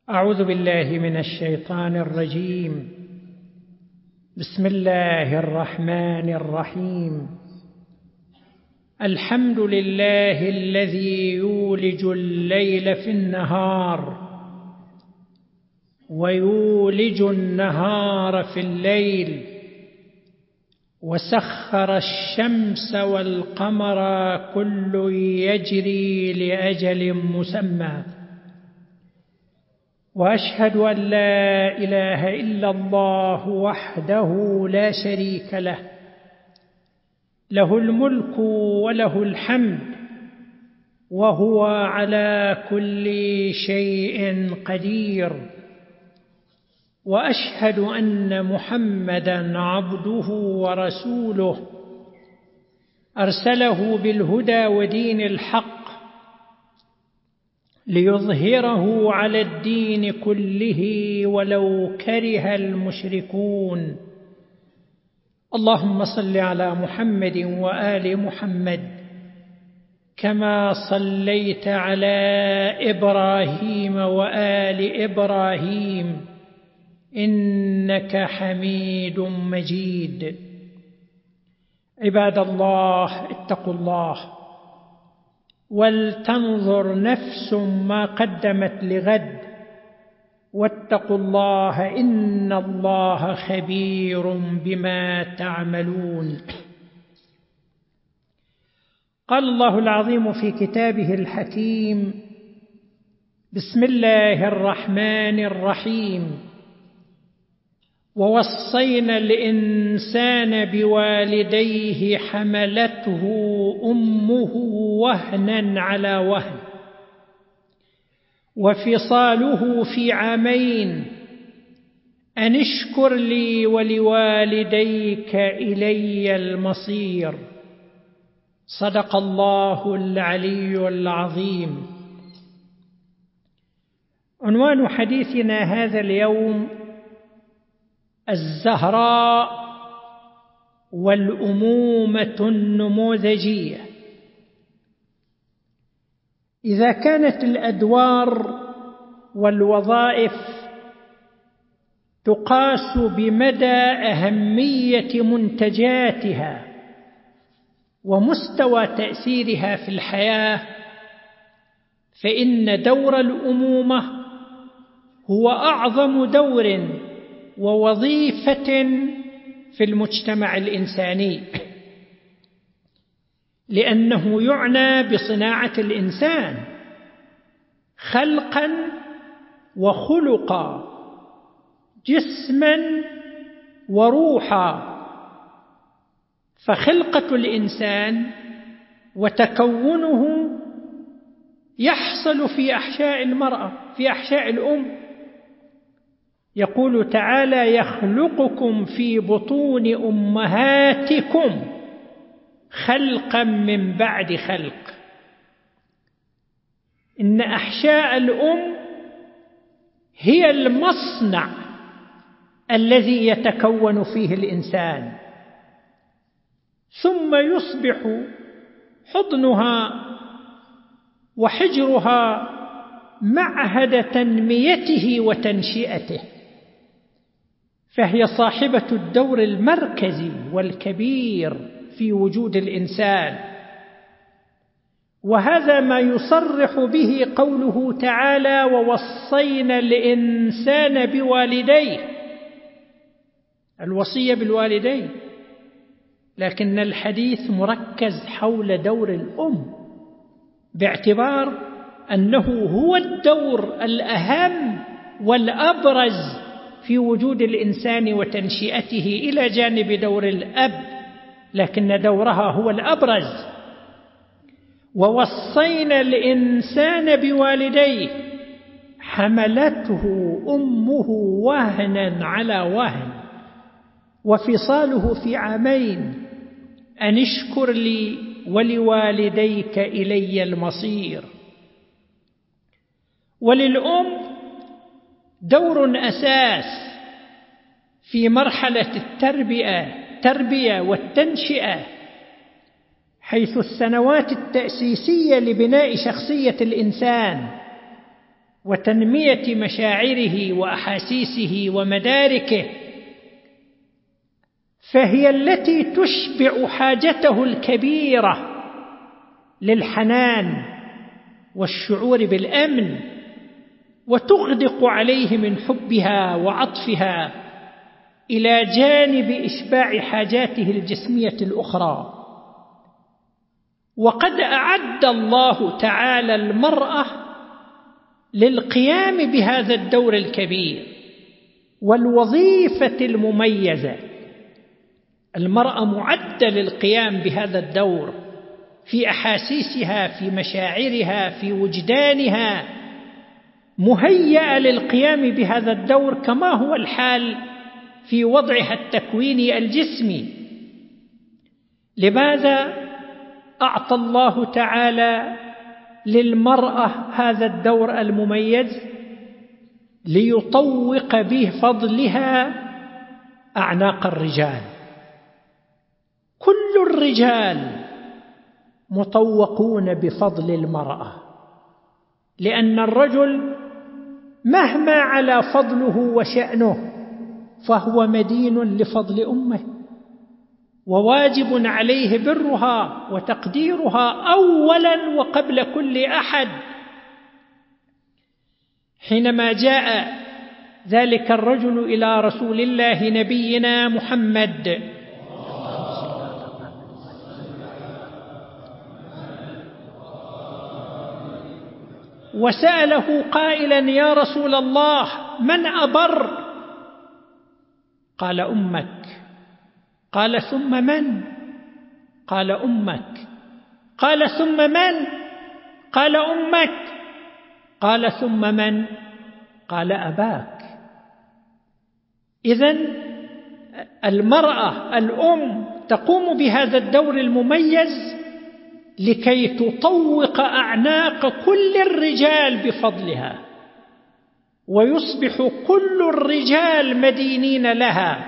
أعوذ بالله من الشيطان الرجيم. بسم الله الرحمن الرحيم. الحمد لله الذي يولج الليل في النهار ويولج النهار في الليل، وسخر الشمس والقمر كل يجري لأجل مسمى، وأشهد أن لا إله إلا الله وحده لا شريك له، له الملك وله الحمد وهو على كل شيء قدير، وأشهد أن محمدًا عبده ورسوله أرسله بالهدى ودين الحق ليظهره على الدين كله ولو كره المشركون. اللهم صل على محمد وآل محمد كما صليت على إبراهيم وآل إبراهيم إنك حميد مجيد. عباد الله، اتقوا الله ولتنظر نفس ما قدمت لغد، واتقوا الله إن الله خبير بما تعملون. قال الله العظيم في كتابه الحكيم: بسم الله الرحمن الرحيم: ووصينا الإنسان بوالديه حملته أمه وهنا على وهن وفصاله في عامين أن اشكر لي ولوالديك إلي المصير. صدق الله العلي العظيم. عنوان حديثنا هذا اليوم: الزهراء والأمومة النموذجية. إذا كانت الأدوار والوظائف تقاس بمدى أهمية منتجاتها ومستوى تأثيرها في الحياة، فإن دور الأمومة هو أعظم دور ووظيفة في المجتمع الإنساني، لأنه يعنى بصناعة الإنسان خلقا وخلقا، جسما وروحا. فخلقة الإنسان وتكونه يحصل في أحشاء المرأة، في أحشاء الأم. يقول تعالى: يخلقكم في بطون أمهاتكم خلقا من بعد خلق. إن أحشاء الأم هي المصنع الذي يتكون فيه الإنسان، ثم يصبح حضنها وحجرها معهد تنميته وتنشئته، فهي صاحبة الدور المركزي والكبير في وجود الإنسان. وهذا ما يصرح به قوله تعالى: ووصينا الإنسان بوالديه. الوصية بالوالدين، لكن الحديث مركز حول دور الأم، باعتبار أنه هو الدور الأهم والأبرز في وجود الإنسان وتنشئته، إلى جانب دور الأب، لكن دورها هو الأبرز. ووصينا الإنسان بوالديه حملته أمه وهنا على وهن وفصاله في عامين أن اشكر لي ولوالديك إلي المصير. وللأم دور أساس في مرحلة التربية والتنشئة، حيث السنوات التأسيسية لبناء شخصية الإنسان وتنمية مشاعره وأحاسيسه ومداركه، فهي التي تشبع حاجته الكبيرة للحنان والشعور بالأمن، وتغدق عليه من حبها وعطفها إلى جانب إشباع حاجاته الجسمية الأخرى. وقد أعد الله تعالى المرأة للقيام بهذا الدور الكبير والوظيفة المميزة. المرأة معدة للقيام بهذا الدور في أحاسيسها، في مشاعرها، في وجدانها، مهيئة للقيام بهذا الدور كما هو الحال في وضعها التكويني الجسمي. لماذا أعطى الله تعالى للمرأة هذا الدور المميز؟ ليطوق بفضلها أعناق الرجال. كل الرجال مطوقون بفضل المرأة، لأن الرجل مهما على فضله وشأنه فهو مدين لفضل أمه، وواجب عليه برها وتقديرها أولا وقبل كل أحد. حينما جاء ذلك الرجل إلى رسول الله نبينا محمد وسأله قائلا: يا رسول الله، من أبر؟ قال: أمك. قال: ثم من؟ قال: أمك. قال: ثم من؟ قال: أمك. قال: ثم من؟ قال: أباك. إذن المرأة الأم تقوم بهذا الدور المميز لكي تطوق أعناق كل الرجال بفضلها، ويصبح كل الرجال مدينين لها.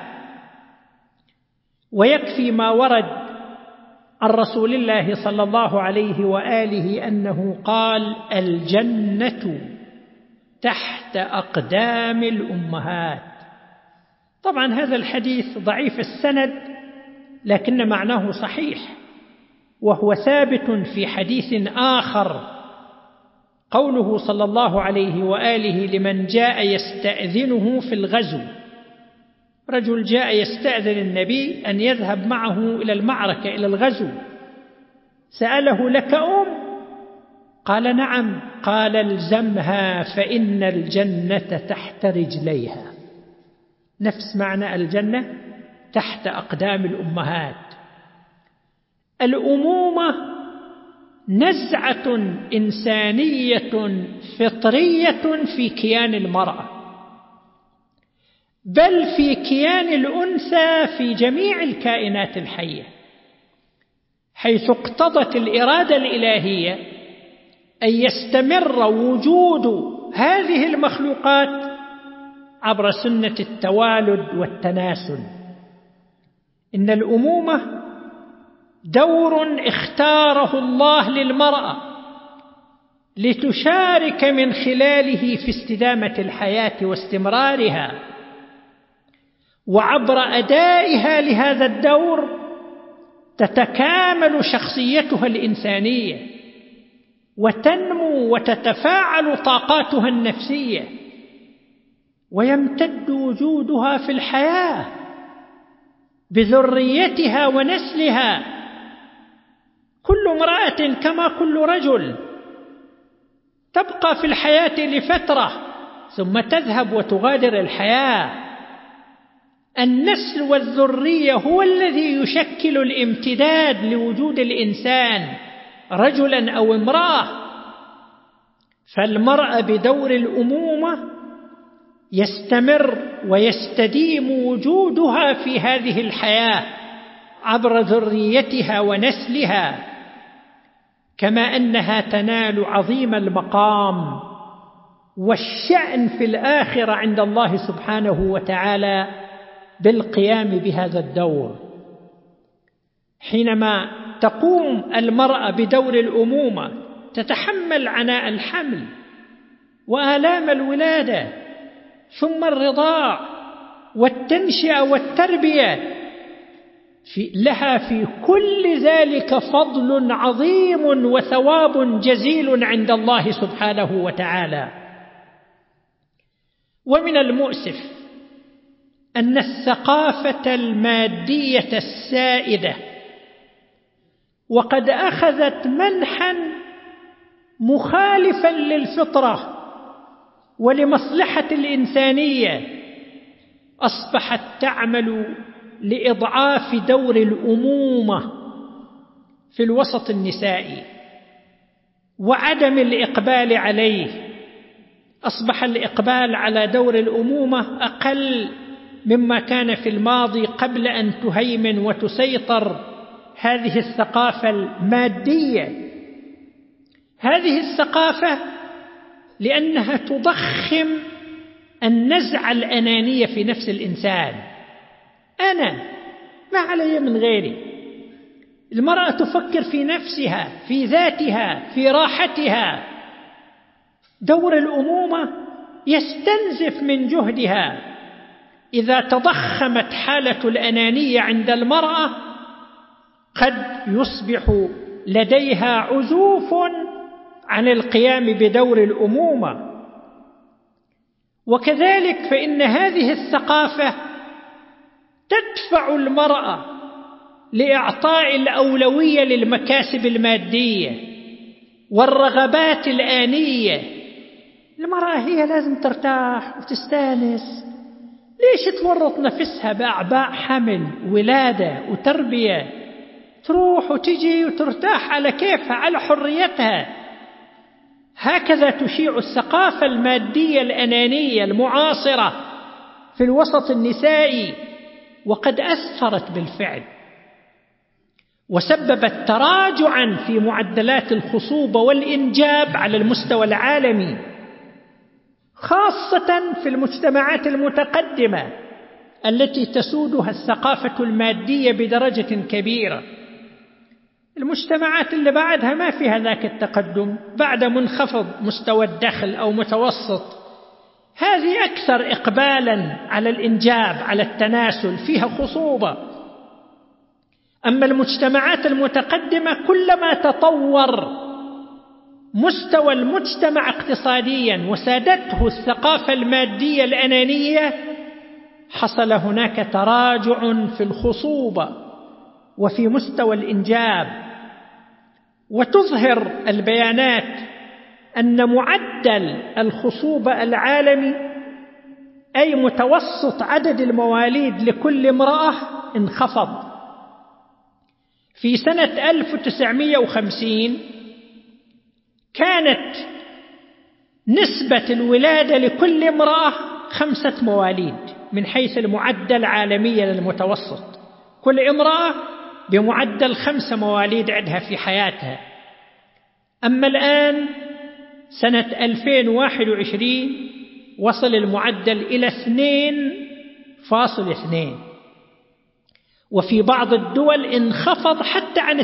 ويكفي ما ورد عن رسول الله صلى الله عليه وآله أنه قال: الجنة تحت أقدام الأمهات. طبعا هذا الحديث ضعيف السند، لكن معناه صحيح، وهو ثابت في حديث آخر، قوله صلى الله عليه وآله لمن جاء يستأذنه في الغزو. رجل جاء يستأذن النبي أن يذهب معه إلى المعركة، إلى الغزو، سأله: لك أم؟ قال: نعم. قال: الزمها فإن الجنة تحت رجليها. نفس معنى الجنة تحت أقدام الأمهات. الأمومة نزعة إنسانية فطرية في كيان المرأة، بل في كيان الأنثى في جميع الكائنات الحية، حيث اقتضت الإرادة الإلهية أن يستمر وجود هذه المخلوقات عبر سنة التوالد والتناسل. إن الأمومة دور اختاره الله للمرأة لتشارك من خلاله في استدامة الحياة واستمرارها، وعبر أدائها لهذا الدور تتكامل شخصيتها الإنسانية، وتنمو وتتفاعل طاقاتها النفسية، ويمتد وجودها في الحياة بذريتها ونسلها. كل امرأة كما كل رجل تبقى في الحياة لفترة ثم تذهب وتغادر الحياة. النسل والذرية هو الذي يشكل الامتداد لوجود الإنسان، رجلا أو امرأة. فالمرأة بدور الأمومة يستمر ويستديم وجودها في هذه الحياة عبر ذريتها ونسلها، كما أنها تنال عظيم المقام والشأن في الآخرة عند الله سبحانه وتعالى بالقيام بهذا الدور. حينما تقوم المرأة بدور الأمومة تتحمل عناء الحمل، وآلام الولادة، ثم الرضاع والتنشئة والتربية، لها في كل ذلك فضل عظيم وثواب جزيل عند الله سبحانه وتعالى. ومن المؤسف أن الثقافة المادية السائدة وقد أخذت منحا مخالفا للفطرة ولمصلحة الإنسانية، أصبحت تعمل لإضعاف دور الأمومة في الوسط النسائي وعدم الإقبال عليه. أصبح الإقبال على دور الأمومة أقل مما كان في الماضي قبل أن تهيمن وتسيطر هذه الثقافة المادية. هذه الثقافة لأنها تضخم النزعة الأنانية في نفس الإنسان، أنا ما علي من غيري. المرأة تفكر في نفسها، في ذاتها، في راحتها. دور الأمومة يستنزف من جهدها. إذا تضخمت حالة الأنانية عند المرأة قد يصبح لديها عزوف عن القيام بدور الأمومة. وكذلك فإن هذه الثقافة تدفع المرأة لإعطاء الأولوية للمكاسب المادية والرغبات الآنية. المرأة هي لازم ترتاح وتستانس، ليش تورط نفسها بأعباء حمل ولادة وتربية؟ تروح وتجي وترتاح على كيفها، على حريتها. هكذا تشيع الثقافة المادية الأنانية المعاصرة في الوسط النسائي، وقد أثرت بالفعل وسببت تراجعا في معدلات الخصوبة والإنجاب على المستوى العالمي، خاصة في المجتمعات المتقدمة التي تسودها الثقافة المادية بدرجة كبيرة. المجتمعات اللي بعدها ما فيها ذاك التقدم، بعد منخفض مستوى الدخل أو متوسط، هذه أكثر إقبالا على الإنجاب، على التناسل، فيها خصوبة. أما المجتمعات المتقدمة كلما تطور مستوى المجتمع اقتصاديا وسادته الثقافة المادية الأنانية، حصل هناك تراجع في الخصوبة وفي مستوى الإنجاب. وتظهر البيانات أن معدل الخصوبة العالمي، أي متوسط عدد المواليد لكل امرأة، انخفض. في سنة 1950 كانت نسبة الولادة لكل امرأة 5 مواليد من حيث المعدل عالميا المتوسط، كل امرأة بمعدل 5 مواليد عندها في حياتها. أما الآن سنة 2021 وصل المعدل إلى 2.2، وفي بعض الدول انخفض حتى عن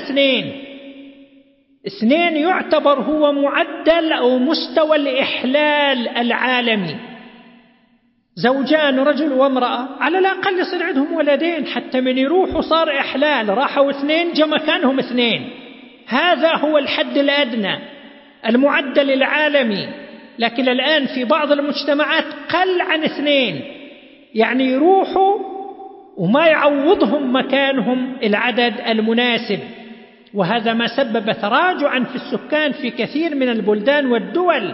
2 يعتبر هو معدل أو مستوى الإحلال العالمي. زوجان، رجل وامرأة، على الأقل يصير عندهم ولدين، حتى من يروحوا صار إحلال، راحوا 2 جاء مكانهم 2. هذا هو الحد الأدنى، المعدل العالمي. لكن الآن في بعض المجتمعات قل عن 2، يعني يروحوا وما يعوضهم مكانهم العدد المناسب. وهذا ما سبب تراجعا في السكان في كثير من البلدان والدول.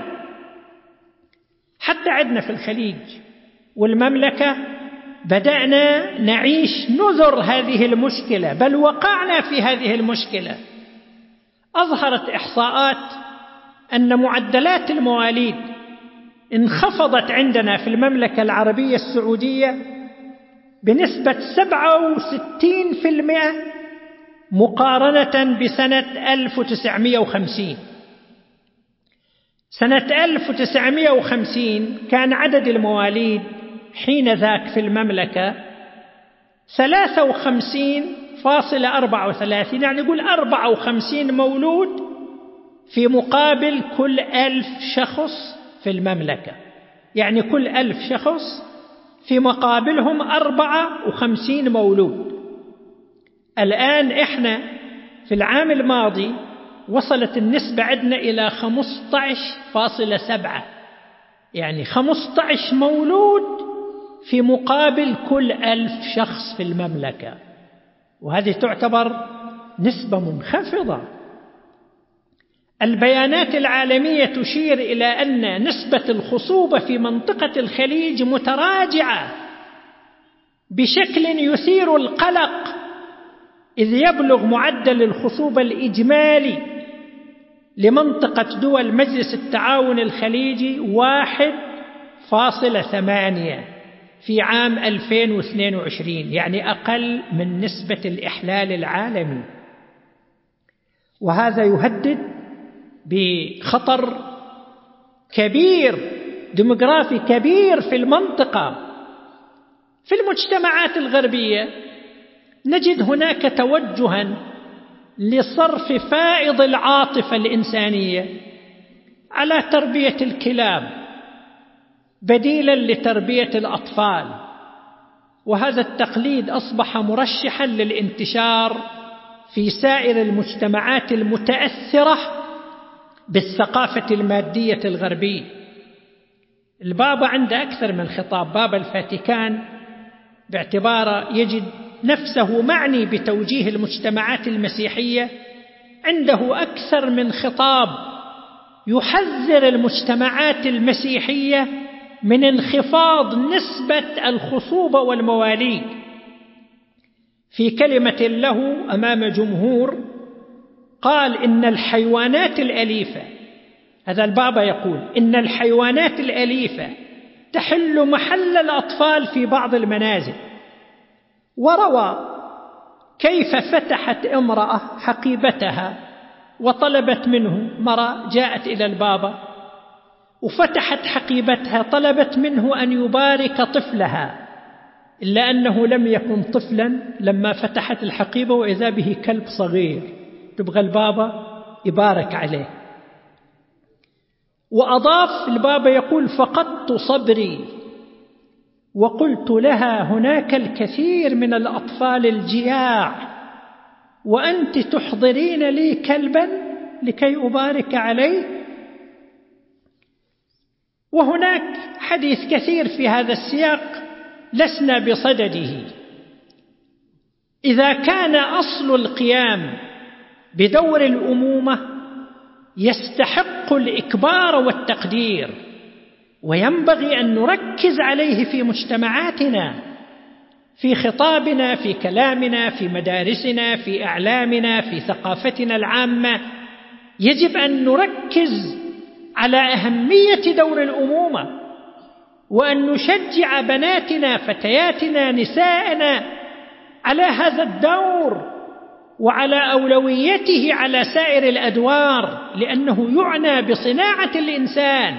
حتى عندنا في الخليج والمملكة بدأنا نعيش نذر هذه المشكلة، بل وقعنا في هذه المشكلة. أظهرت إحصاءات أن معدلات المواليد انخفضت عندنا في المملكة العربية السعودية بنسبة 67% مقارنة بسنة 1950. سنة 1950 كان عدد المواليد حين ذاك في المملكة 53.34، يعني نقول 54 مولود في مقابل كل 1000 شخص في المملكة، يعني كل 1000 شخص في مقابلهم 54 مولود. الآن إحنا في العام الماضي وصلت النسبة عندنا إلى 15.7، يعني 15 مولود في مقابل كل 1000 شخص في المملكة، وهذه تعتبر نسبة منخفضة. البيانات العالمية تشير إلى أن نسبة الخصوبة في منطقة الخليج متراجعة بشكل يثير القلق، إذ يبلغ معدل الخصوبة الإجمالي لمنطقة دول مجلس التعاون الخليجي 1.8 في عام 2022، يعني أقل من نسبة الإحلال العالمي. وهذا يهدد بخطر كبير ديموغرافي كبير في المنطقة. في المجتمعات الغربية نجد هناك توجها لصرف فائض العاطفة الإنسانية على تربية الكلاب بديلا لتربية الأطفال، وهذا التقليد أصبح مرشحا للانتشار في سائر المجتمعات المتأثرة بالثقافة المادية الغربية. البابا عنده أكثر من خطاب، بابا الفاتيكان باعتباره يجد نفسه معني بتوجيه المجتمعات المسيحية عنده أكثر من خطاب يحذر المجتمعات المسيحية من انخفاض نسبة الخصوبة والمواليد. في كلمة له أمام جمهور قال إن الحيوانات الأليفة، هذا البابا يقول إن الحيوانات الأليفة تحل محل الأطفال في بعض المنازل. وروى كيف فتحت امرأة حقيبتها وطلبت منه، مرأة جاءت إلى البابا وفتحت حقيبتها طلبت منه أن يبارك طفلها، إلا أنه لم يكن طفلا لما فتحت الحقيبة وإذا به كلب صغير، تبغى البابا يبارك عليه. وأضاف البابا يقول فقدت صبري وقلت لها هناك الكثير من الأطفال الجياع وأنت تحضرين لي كلبا لكي أبارك عليه. وهناك حديث كثير في هذا السياق لسنا بصدده. إذا كان أصل القيام بدور الأمومة يستحق الإكبار والتقدير، وينبغي أن نركز عليه في مجتمعاتنا، في خطابنا، في كلامنا، في مدارسنا، في إعلامنا، في ثقافتنا العامة. يجب أن نركز على أهمية دور الأمومة، وأن نشجع بناتنا فتياتنا نساءنا على هذا الدور وعلى أولويته على سائر الأدوار، لأنه يعنى بصناعة الإنسان،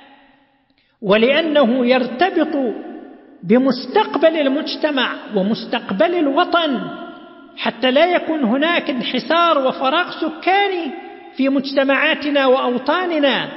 ولأنه يرتبط بمستقبل المجتمع ومستقبل الوطن، حتى لا يكون هناك انحسار وفراغ سكاني في مجتمعاتنا وأوطاننا.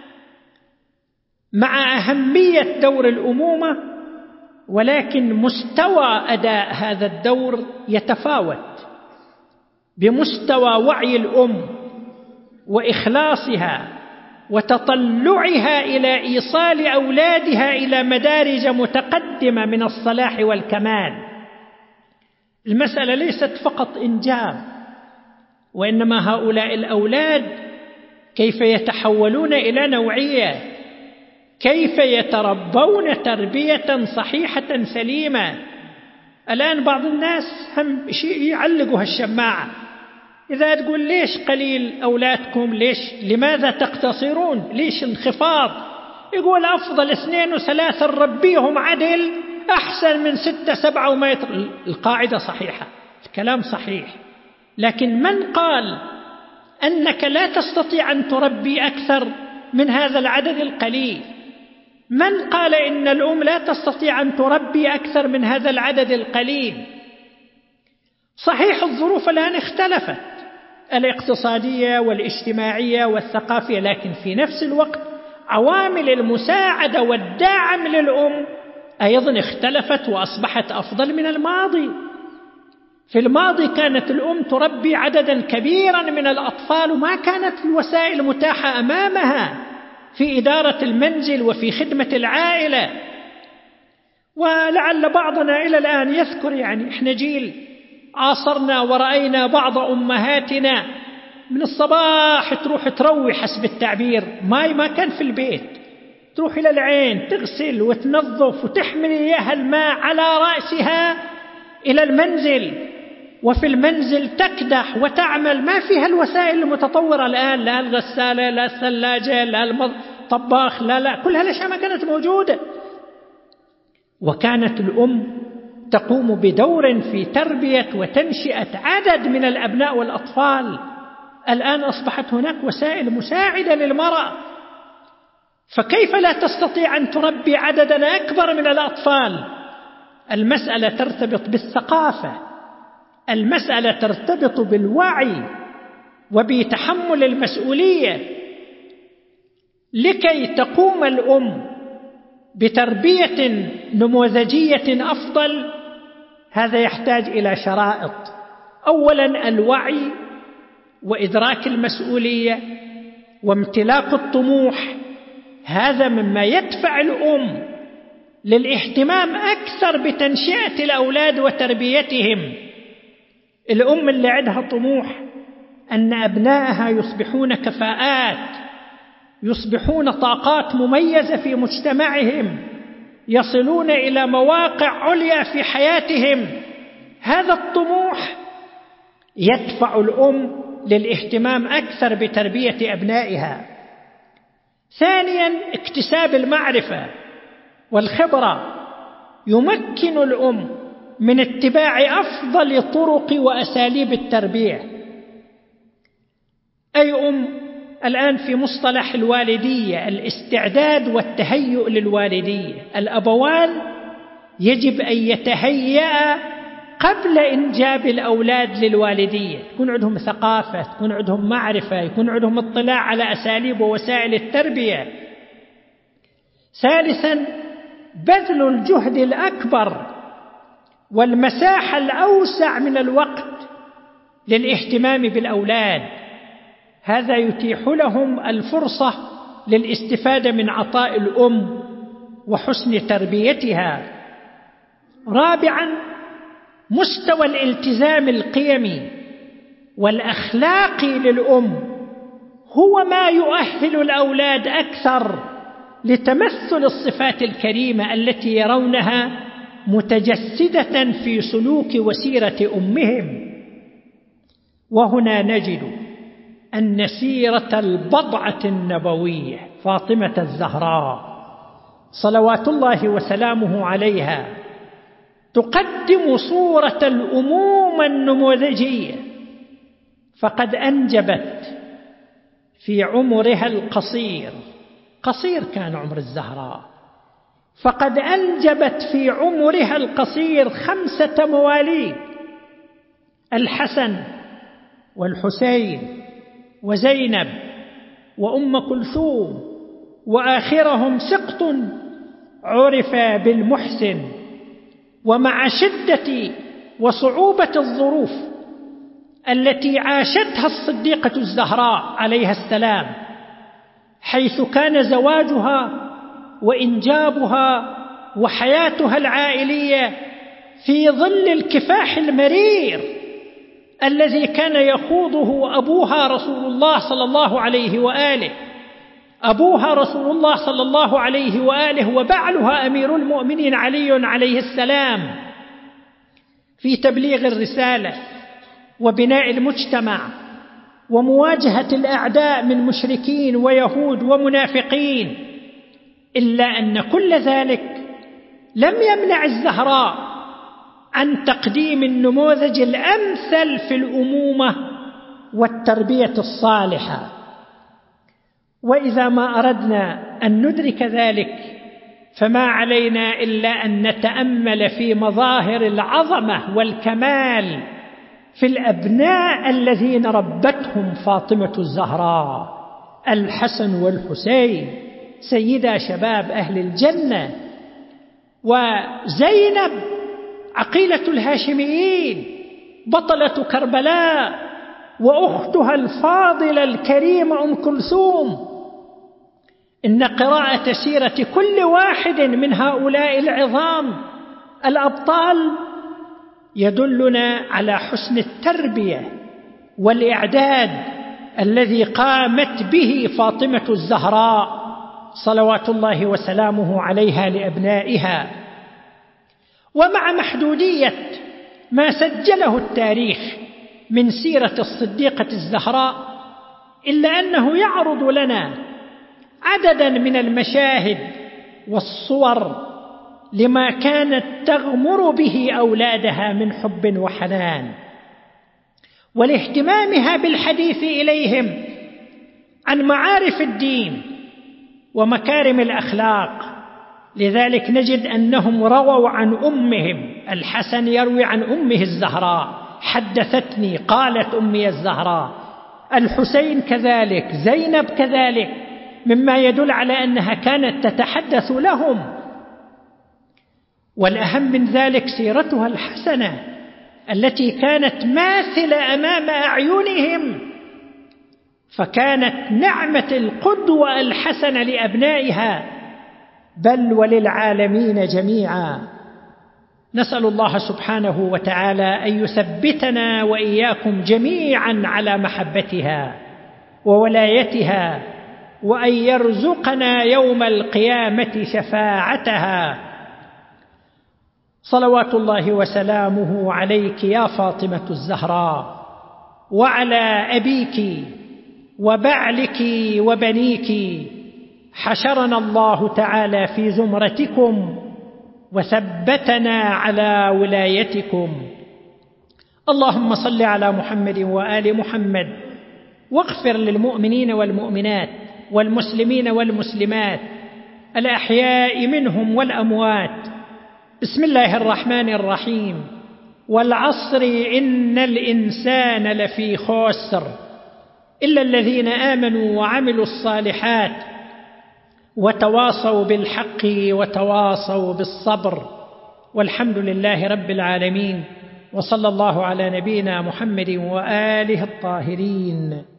مع أهمية دور الأمومة، ولكن مستوى أداء هذا الدور يتفاوت بمستوى وعي الأم وإخلاصها وتطلعها إلى إيصال أولادها إلى مدارج متقدمة من الصلاح والكمال. المسألة ليست فقط إنجاب، وإنما هؤلاء الأولاد كيف يتحولون إلى نوعية، كيف يتربون تربية صحيحة سليمة. الآن بعض الناس هم يعلقوا هالشماعة، إذا تقول ليش قليل أولادكم، لماذا تقتصرون، ليش انخفاض، يقول أفضل 2 و3 نربيهم عدل أحسن من 6 7 وما القاعدة صحيحة، الكلام صحيح، لكن من قال أنك لا تستطيع أن تربي أكثر من هذا العدد القليل؟ من قال إن الأم لا تستطيع أن تربي أكثر من هذا العدد القليل؟ صحيح الظروف الآن اختلفت، الاقتصادية والاجتماعية والثقافية، لكن في نفس الوقت عوامل المساعدة والدعم للأم أيضا اختلفت وأصبحت أفضل من الماضي. في الماضي كانت الأم تربي عددا كبيرا من الأطفال وما كانت الوسائل متاحة أمامها في إدارة المنزل وفي خدمة العائلة. ولعل بعضنا إلى الآن يذكر إحنا جيل عاصرنا ورأينا بعض أمهاتنا من الصباح تروح تروي حسب التعبير، ما كان في البيت، تروح إلى العين تغسل وتنظف وتحمل إياها الماء على رأسها إلى المنزل، وفي المنزل تكدح وتعمل. ما فيها الوسائل المتطورة الآن، لا الغسالة لا الثلاجة لا الطباخ لا كل هالأشياء ما كانت موجودة. وكانت الأم تقوم بدور في تربية وتنشئة عدد من الأبناء والأطفال. الآن أصبحت هناك وسائل مساعدة للمرأة، فكيف لا تستطيع أن تربي عددا أكبر من الأطفال؟ المسألة ترتبط بالثقافة، المسألة ترتبط بالوعي وبتحمل المسؤولية. لكي تقوم الأم بتربية نموذجية أفضل، هذا يحتاج إلى شرائط. أولا الوعي وإدراك المسؤولية وامتلاك الطموح، هذا مما يدفع الأم للاهتمام أكثر بتنشئة الأولاد وتربيتهم. الأم اللي عندها طموح أن أبنائها يصبحون كفاءات، يصبحون طاقات مميزة في مجتمعهم، يصلون إلى مواقع عليا في حياتهم، هذا الطموح يدفع الأم للاهتمام أكثر بتربية أبنائها. ثانيا اكتساب المعرفة والخبرة، يمكن الأم من اتباع أفضل طرق وأساليب التربية. أي أم الآن في مصطلح الوالدية، الاستعداد والتهيؤ للوالدية، الأبوان يجب أن يتهيأ قبل إنجاب الأولاد للوالدية، يكون عندهم ثقافة، يكون عندهم معرفة، يكون عندهم اطلاع على أساليب ووسائل التربية. ثالثا بذل الجهد الأكبر والمساحة الأوسع من الوقت للاهتمام بالأولاد، هذا يتيح لهم الفرصة للاستفادة من عطاء الأم وحسن تربيتها. رابعا مستوى الالتزام القيمي والأخلاقي للأم هو ما يؤهل الأولاد أكثر لتمثل الصفات الكريمة التي يرونها متجسدة في سلوك وسيرة أمهم. وهنا نجد أن سيرة البضعة النبوية فاطمة الزهراء صلوات الله وسلامه عليها تقدم صورة الأمومة النموذجية، فقد أنجبت في عمرها القصير، قصير كان عمر الزهراء، فقد أنجبت في عمرها القصير 5 مواليد: الحسن والحسين وزينب وأم كلثوم، وآخرهم سقط عرف بالمحسن. ومع شدة وصعوبة الظروف التي عاشتها الصديقة الزهراء عليها السلام، حيث كان زواجها وإنجابها وحياتها العائلية في ظل الكفاح المرير الذي كان يخوضه أبوها رسول الله صلى الله عليه وآله، أبوها رسول الله صلى الله عليه وآله وبعلها أمير المؤمنين علي عليه السلام، في تبليغ الرسالة وبناء المجتمع ومواجهة الأعداء من مشركين ويهود ومنافقين. إلا أن كل ذلك لم يمنع الزهراء عن تقديم النموذج الأمثل في الأمومة والتربية الصالحة. وإذا ما أردنا أن ندرك ذلك فما علينا إلا أن نتأمل في مظاهر العظمة والكمال في الأبناء الذين ربتهم فاطمة الزهراء: الحسن والحسين سيدة شباب أهل الجنة. وزينب عقيلة الهاشميين بطلة كربلاء، وأختها الفاضلة الكريمة أم كلثوم. إن قراءة سيرة كل واحد من هؤلاء العظام الأبطال يدلنا على حسن التربية والإعداد الذي قامت به فاطمة الزهراء صلوات الله وسلامه عليها لأبنائها. ومع محدودية ما سجله التاريخ من سيرة الصديقة الزهراء، إلا أنه يعرض لنا عددا من المشاهد والصور لما كانت تغمر به أولادها من حب وحنان، ولاهتمامها بالحديث إليهم عن معارف الدين ومكارم الأخلاق. لذلك نجد أنهم رووا عن أمهم. الحسن يروي عن أمه الزهراء: حدثتني، قالت أمي الزهراء. الحسين كذلك، زينب كذلك، مما يدل على أنها كانت تتحدث لهم. والأهم من ذلك سيرتها الحسنة التي كانت ماثلة أمام أعينهم، فكانت نعمة القدوة الحسنة لأبنائها بل وللعالمين جميعا. نسأل الله سبحانه وتعالى أن يثبتنا وإياكم جميعا على محبتها وولايتها، وأن يرزقنا يوم القيامة شفاعتها. صلوات الله وسلامه عليك يا فاطمة الزهراء، وعلى أبيك وبعلك وبنيك. حشرنا الله تعالى في زمرتكم وثبتنا على ولايتكم. اللهم صل على محمد وآل محمد، واغفر للمؤمنين والمؤمنات والمسلمين والمسلمات الأحياء منهم والأموات. بسم الله الرحمن الرحيم. والعصر إن الإنسان لفي خسر إلا الذين آمنوا وعملوا الصالحات وتواصوا بالحق وتواصوا بالصبر. والحمد لله رب العالمين، وصلى الله على نبينا محمد وآله الطاهرين.